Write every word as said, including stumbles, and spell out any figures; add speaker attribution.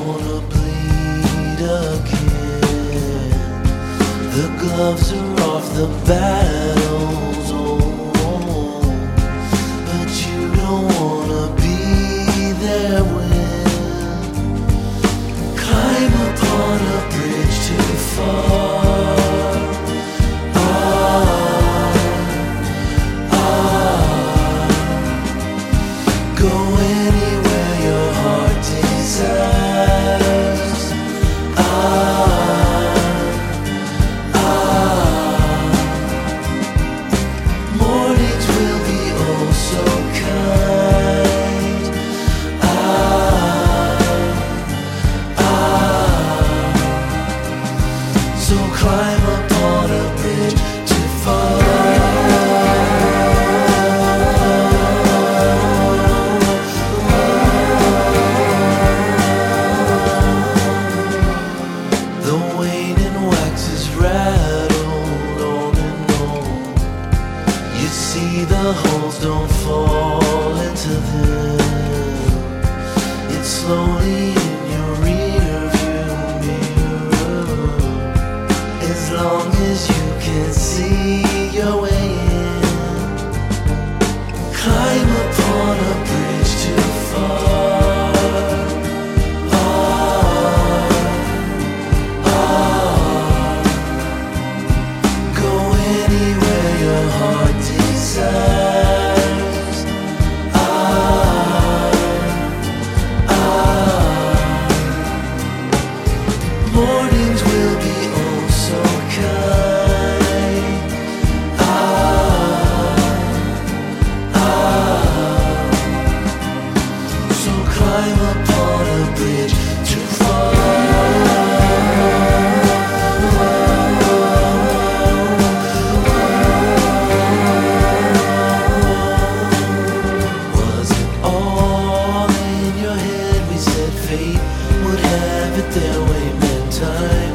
Speaker 1: wanna bleed again. The gloves are off the battles, oh, but you don't wanna be there when climb upon a bridge too far. Ah, ah, go anywhere your heart desires. Ah, ah, mornings will be oh so kind. Ah, ah, so climb upon a bridge too far. The waning wax is rattled on and on. You see the holes don't fall into them. It's slowly in your rear view mirror. As long as you can see your way in, climb upon a bridge too far. Ah, ah, go anywhere your heart desires. Ah, ah, mornings will be oh so kind. Ah, ah, so climb upon a bridge too far. Was it all in your head? We said fate would have it their way, meant time